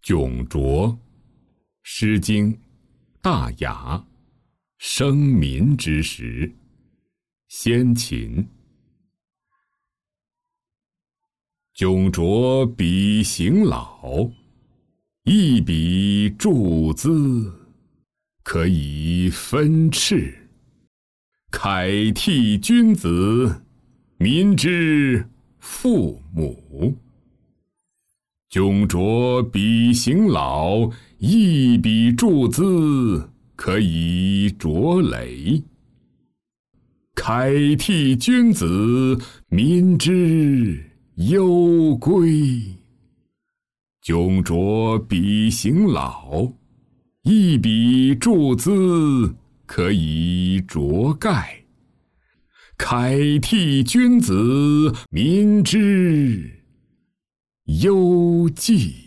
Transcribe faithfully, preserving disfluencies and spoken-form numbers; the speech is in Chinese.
迥绰，《诗经·大雅》，生民之时，先秦。迥绰比行老，一笔注资，可以分赤。楷替君子，民之父母。迥绰比行老，一笔注资，可以濯累。楷替君子，民之忧归。迥绰比行老，一笔注资，可以濯盖。楷替君子，民之忧祭。